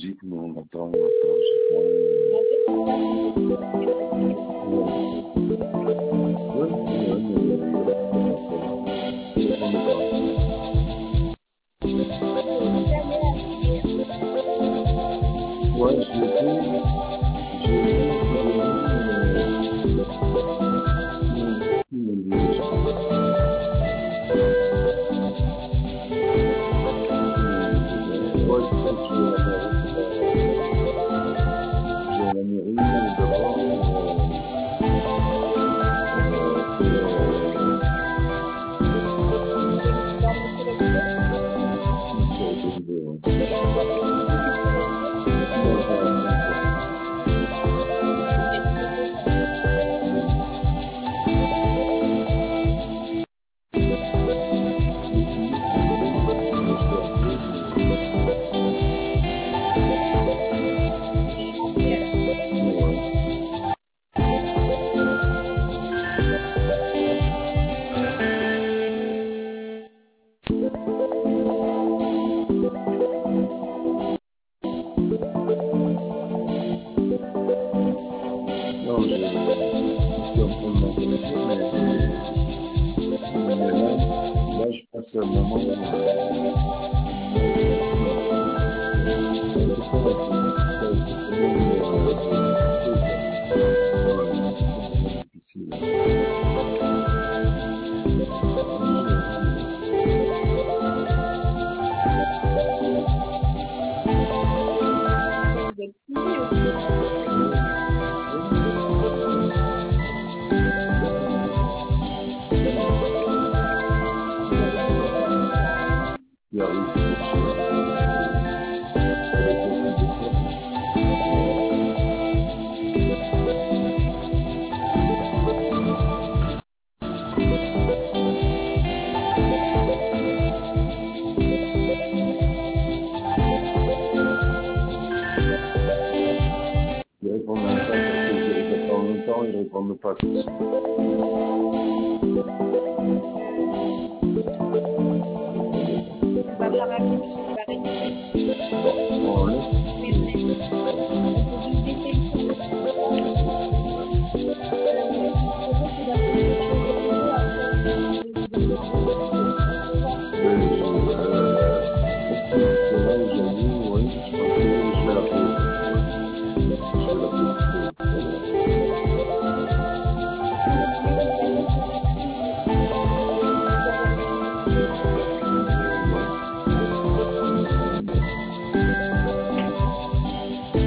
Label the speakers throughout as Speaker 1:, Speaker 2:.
Speaker 1: musique, mais on attend, je sais pas. Ouais, mais ça dépend de toi. Ouais, j'ai été ouais, c'est ça, j'ai la mairie d'abord, sur autorisé, ouais. Non, pas encore. J'ai essayé de m'acheter un peu, mais ouais. Non, je suis en train de m'intéresser, mais là, je passe un moment, c'est un peu fort, c'est quand même difficile, quoi. Ouais, c'est quand même difficile. C'est pas fini, mais ouais, qui arrive pour sur les petits détails. Ils répondent même pas parce que je les attends en même temps, ils répondent pas tout de suite. Ils répondent pas. Bon, on laisse. C'est là aujourd'hui, oui, je pense que je vais l'appeler. Je vais l'appeler tout à l'heure. Non, non.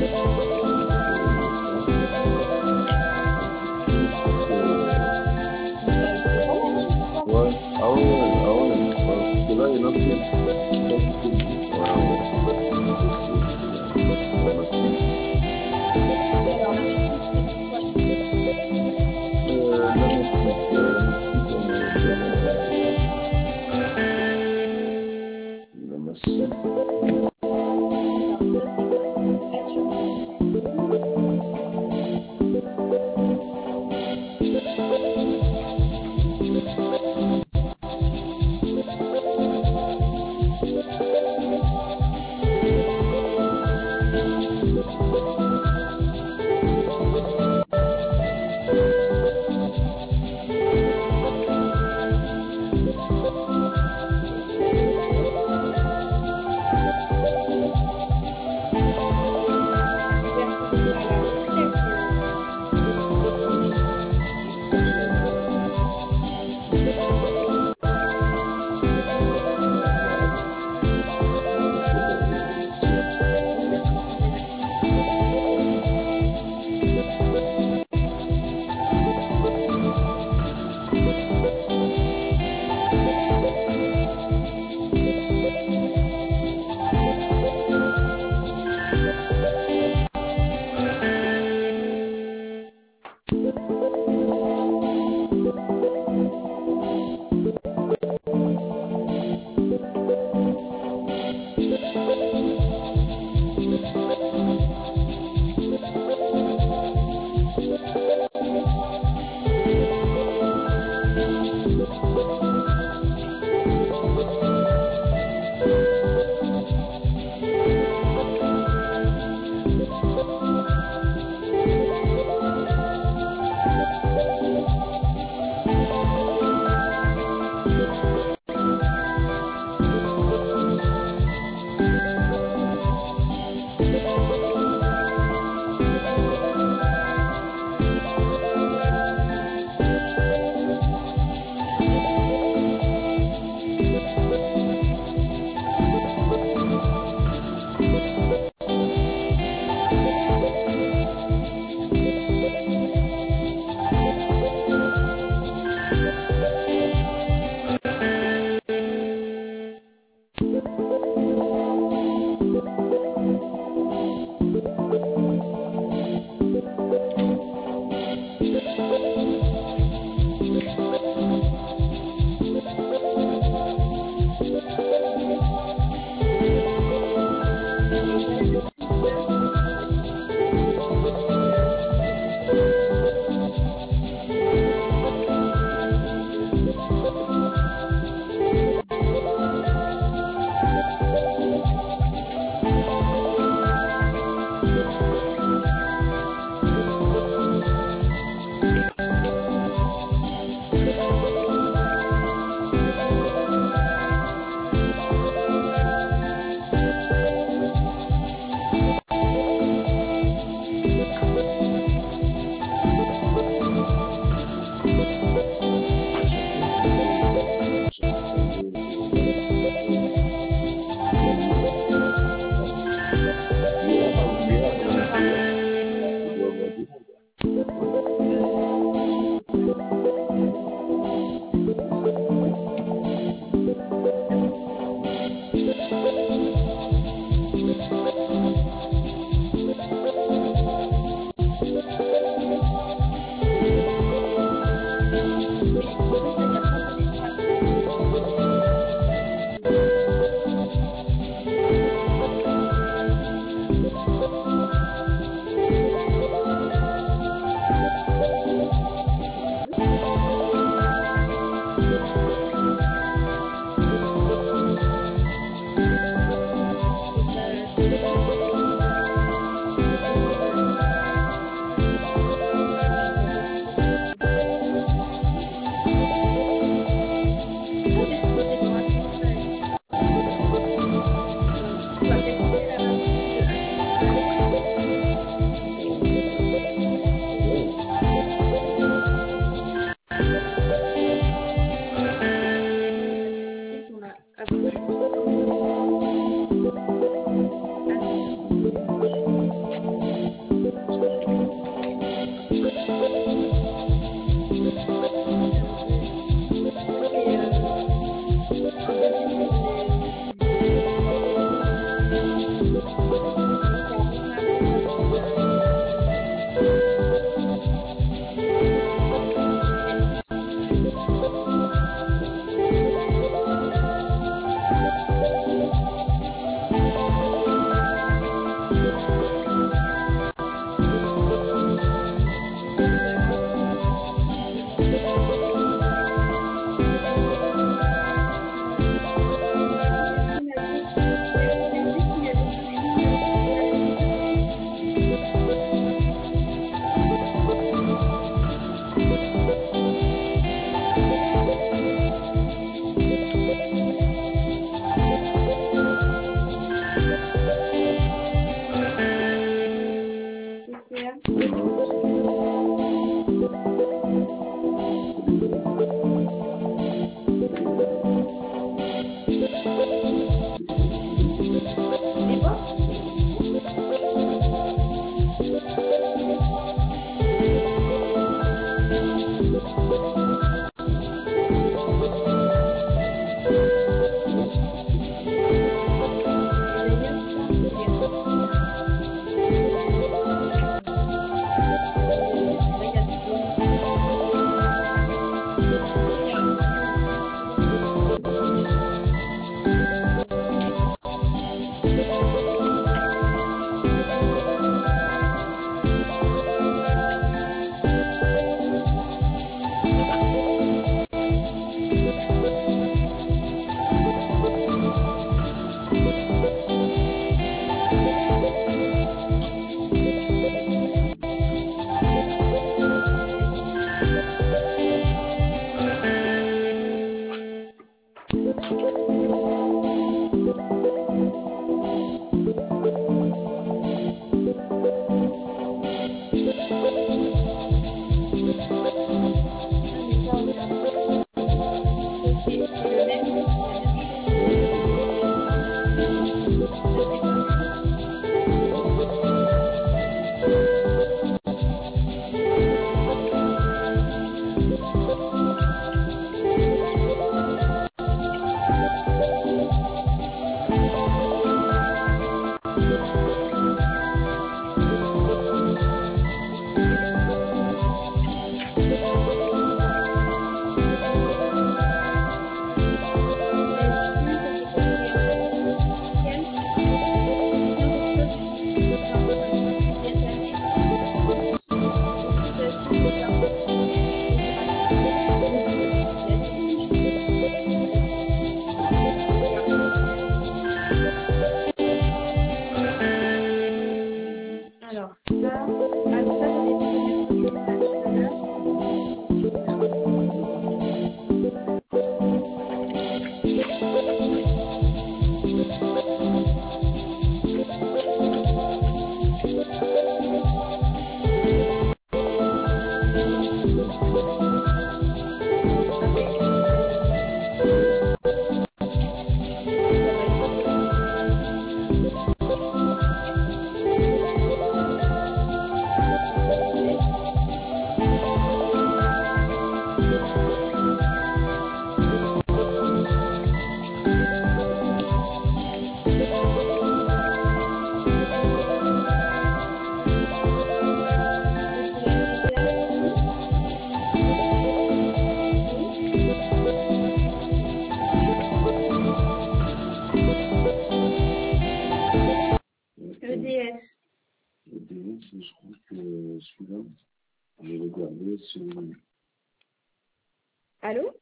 Speaker 1: Le DX, je crois que celui-là, je vais regarder celui-là.
Speaker 2: Allô?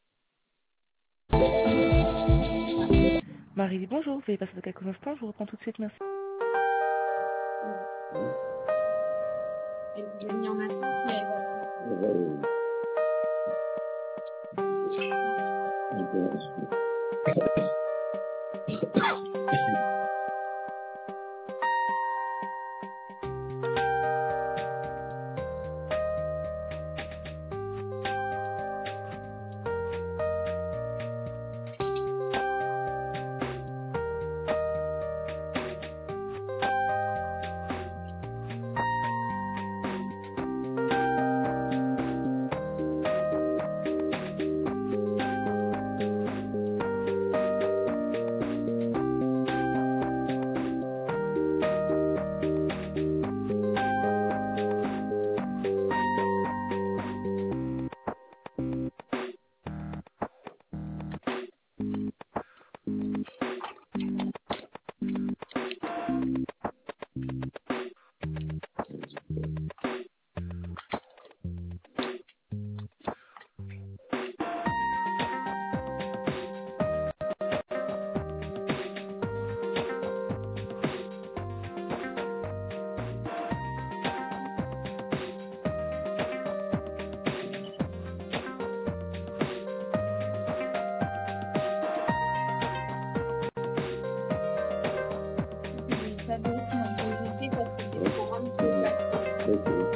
Speaker 3: Marie, bonjour, vous pouvez passer de quelques instants, je vous reprends tout de suite, merci.
Speaker 2: Elle vous a mis en attente, mais vous savez aussi en vérité parce que des forums qui passent.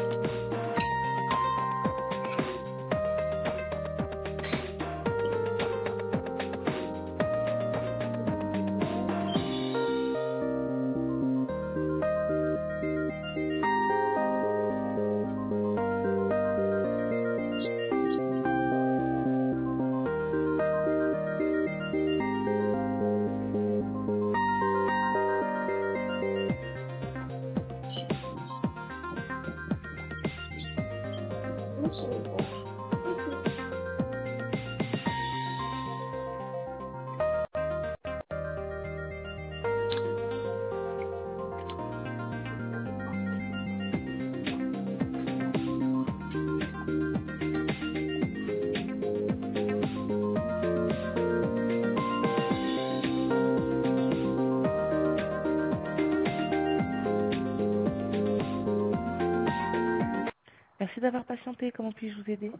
Speaker 3: Merci d'avoir patienté, comment puis-je vous aider?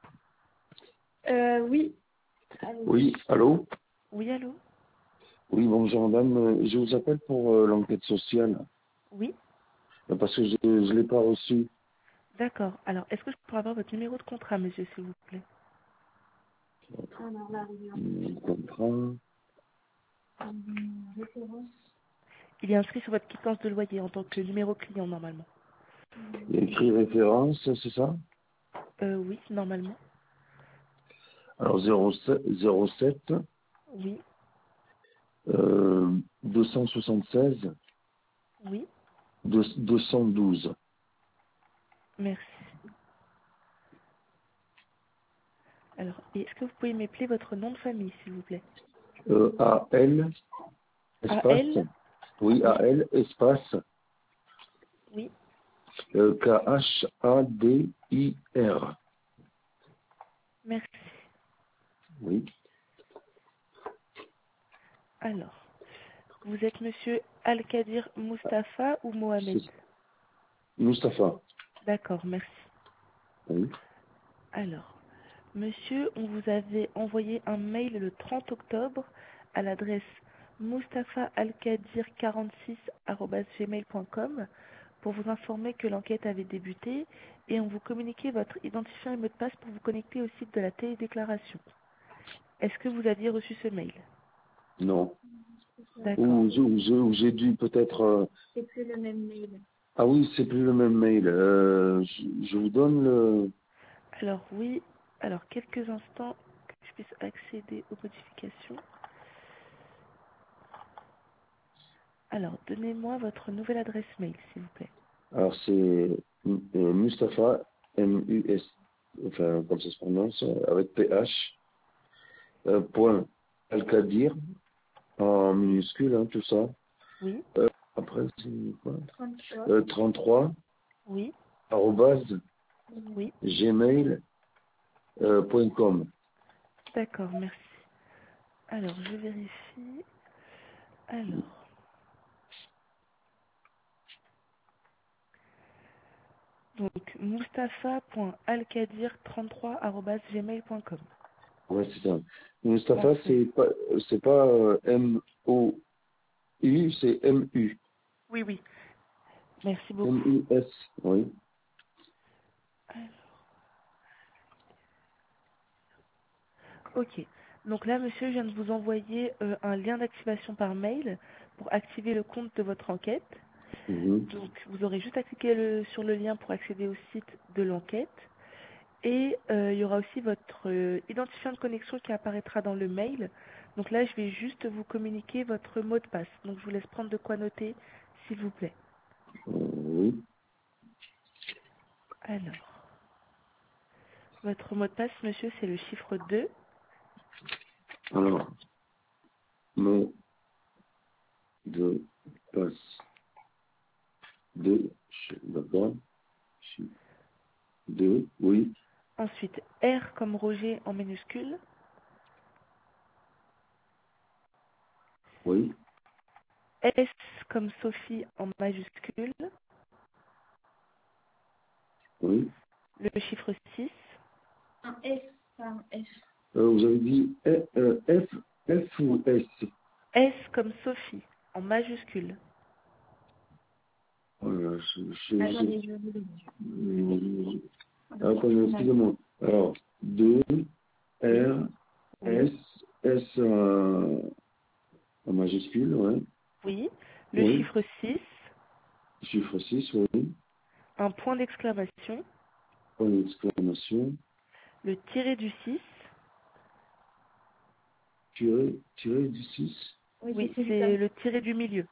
Speaker 2: Oui. Allez.
Speaker 1: Oui, allô?
Speaker 3: Oui, allô?
Speaker 1: Oui, bonjour madame. Je vous appelle pour l'enquête sociale,
Speaker 3: Oui?
Speaker 1: parce que je ne l'ai pas reçu.
Speaker 3: D'accord, alors est-ce que je pourrais avoir votre numéro de contrat, monsieur, s'il vous plaît?
Speaker 2: Alors là, regarde.
Speaker 1: Le contrat.
Speaker 2: Référence.
Speaker 3: Il est inscrit sur votre quittance de loyer en tant que numéro client, normalement.
Speaker 1: Il y a écrit référence, c'est ça?
Speaker 3: Oui, normalement.
Speaker 1: Alors 07
Speaker 3: Oui,
Speaker 1: 276
Speaker 3: oui,
Speaker 1: 212.
Speaker 3: merci. Alors, et est-ce que vous pouvez m'appeler votre nom de famille, s'il vous plaît?
Speaker 1: AL, espace.
Speaker 3: A-L?
Speaker 1: Oui,
Speaker 3: Oui,
Speaker 1: AL, espace.
Speaker 3: oui,
Speaker 1: KHADIR.
Speaker 3: merci.
Speaker 1: Oui,
Speaker 3: Alors, vous êtes monsieur Al-Kadir Mustafa ou Mohamed?
Speaker 1: c'est Mustapha.
Speaker 3: D'accord, merci.
Speaker 1: Oui,
Speaker 3: Alors, monsieur, on vous avait envoyé un mail le 30 octobre à l'adresse mustapha-alkadir46@gmail.com pour vous informer que l'enquête avait débuté et on vous communiquait votre identifiant et mot de passe pour vous connecter au site de la télédéclaration. Est-ce que vous aviez reçu ce mail?
Speaker 1: non.
Speaker 3: D'accord.
Speaker 1: Ou j'ai dû peut-être...
Speaker 2: C'est plus le même mail.
Speaker 1: Ah oui, c'est plus le même mail. Je vous donne le...
Speaker 3: Alors oui, alors quelques instants que je puisse accéder aux modifications. Alors, donnez-moi votre nouvelle adresse mail, s'il vous plaît.
Speaker 1: Alors c'est Mustapha, M-U-S, enfin comme ça se prononce, avec PH, point Alkadir, en minuscule, hein, tout ça,
Speaker 3: Oui,
Speaker 1: Après, c'est quoi
Speaker 2: 33.
Speaker 1: 33,
Speaker 3: Oui,
Speaker 1: arrobase,
Speaker 3: oui.
Speaker 1: gmail.com.
Speaker 3: D'accord, merci. Alors, je vérifie. Alors, donc, mustafa.alkadir33@gmail.com.
Speaker 1: Ouais, c'est ça. Mustapha,
Speaker 3: Parfait.
Speaker 1: c'est pas M-O-U, c'est M-U.
Speaker 3: Oui, oui. Merci beaucoup.
Speaker 1: M-U-S, oui.
Speaker 3: Alors, ok. Donc là, monsieur, je viens de vous envoyer un lien d'activation par mail pour activer le compte de votre enquête.
Speaker 1: Mhm.
Speaker 3: Donc, vous aurez juste à cliquer sur le lien pour accéder au site de l'enquête. Et il y aura aussi votre identifiant de connexion qui apparaîtra dans le mail. Donc là, je vais juste vous communiquer votre mot de passe. Donc, je vous laisse prendre de quoi noter, s'il vous plaît.
Speaker 1: Oui.
Speaker 3: Alors, votre mot de passe, monsieur, c'est le chiffre 2.
Speaker 1: Alors, mot de passe d'accord. 2, oui,
Speaker 3: Ensuite, R comme Roger en minuscule.
Speaker 1: oui,
Speaker 3: S comme Sophie en majuscule.
Speaker 1: oui.
Speaker 3: Le chiffre 6.
Speaker 2: Un F, pas un F.
Speaker 1: Vous avez dit F ou S?
Speaker 3: S comme Sophie en majuscule.
Speaker 1: Voilà,
Speaker 2: Attendez, je vous le dis.
Speaker 1: Attendez, excusez-moi. Alors, 2, R,
Speaker 3: Oui.
Speaker 1: S en majuscule, oui.
Speaker 3: Oui. Le
Speaker 1: Oui.
Speaker 3: chiffre 6.
Speaker 1: Chiffre 6, oui.
Speaker 3: Un point d'exclamation.
Speaker 1: Point d'exclamation.
Speaker 3: Le tiré du 6.
Speaker 1: Tiré du 6.
Speaker 3: Oui, c'est le tiré du milieu.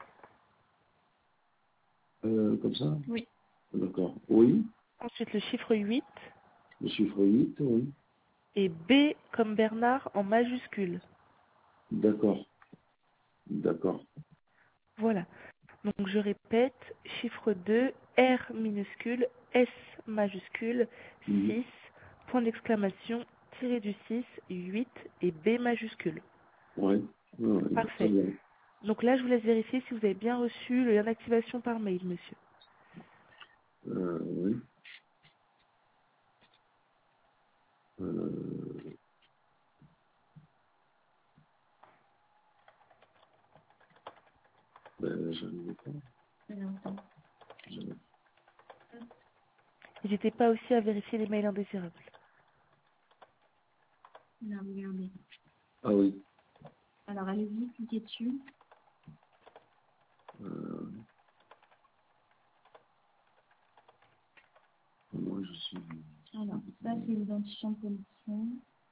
Speaker 1: Comme ça?
Speaker 2: Oui.
Speaker 1: D'accord. Oui.
Speaker 3: Ensuite, le chiffre 8.
Speaker 1: Le chiffre 8, oui.
Speaker 3: Et B comme Bernard en majuscule.
Speaker 1: D'accord. D'accord.
Speaker 3: Voilà. Donc, je répète, chiffre 2, R minuscule, S majuscule,
Speaker 1: Mhm.
Speaker 3: 6, point d'exclamation, tiré du 6, 8 et B majuscule.
Speaker 1: Ouais. Ouais, très
Speaker 3: Parfait.
Speaker 1: bien.
Speaker 3: Donc là, je vous laisse vérifier si vous avez bien reçu le lien d'activation par mail, monsieur.
Speaker 1: Oui. Euh, je ne sais pas.
Speaker 2: Alors, attends.
Speaker 1: Je-
Speaker 3: N'hésitez pas aussi à vérifier les mails indésirables.
Speaker 2: Non, regardez.
Speaker 1: Ah oui.
Speaker 2: Alors, allez-y, cliquez dessus.
Speaker 1: Euh, moi, je suis...
Speaker 2: Alors, ça, c'est l'identifiant de connexion.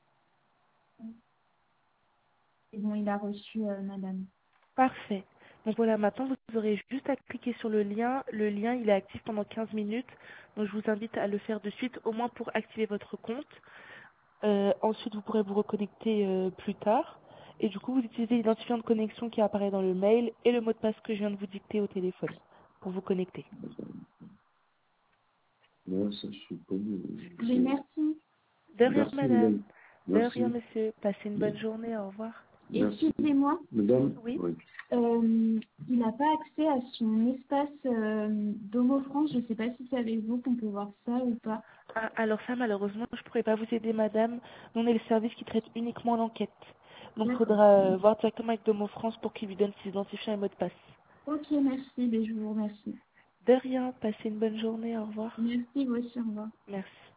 Speaker 2: Et bon, il a reçu madame.
Speaker 3: Parfait. Donc voilà, maintenant, vous aurez juste à cliquer sur le lien. Le lien, il est actif pendant 15 minutes. Donc je vous invite à le faire de suite, au moins pour activer votre compte. Ensuite, vous pourrez vous reconnecter plus tard. Et du coup, vous utilisez l'identifiant de connexion qui apparaît dans le mail et le mot de passe que je viens de vous dicter au téléphone pour vous connecter.
Speaker 1: Moi, ça, je suis connu.
Speaker 2: Mais merci.
Speaker 3: De rien,
Speaker 1: Merci,
Speaker 3: madame.
Speaker 1: madame.
Speaker 3: De rien,
Speaker 1: Merci.
Speaker 3: monsieur. Passez une bonne journée. Au revoir.
Speaker 1: Merci.
Speaker 2: Excusez-moi,
Speaker 1: Madame?
Speaker 3: Oui.
Speaker 1: Oui.
Speaker 2: il n'a pas accès à son espace Domo France. Je ne sais pas si c'est avec vous qu'on peut voir ça ou pas.
Speaker 3: Ah, alors ça, malheureusement, je ne pourrais pas vous aider, madame. Nous, on est le service qui traite uniquement l'enquête. Donc, il
Speaker 2: D'accord.
Speaker 3: faudra voir directement avec Domo France pour qu'il lui donne ses identifiants et mots de passe.
Speaker 2: Ok, merci. Mais je vous remercie.
Speaker 3: De rien. Passez une bonne journée. Au revoir.
Speaker 2: Merci, vous aussi. Au revoir.
Speaker 3: Merci.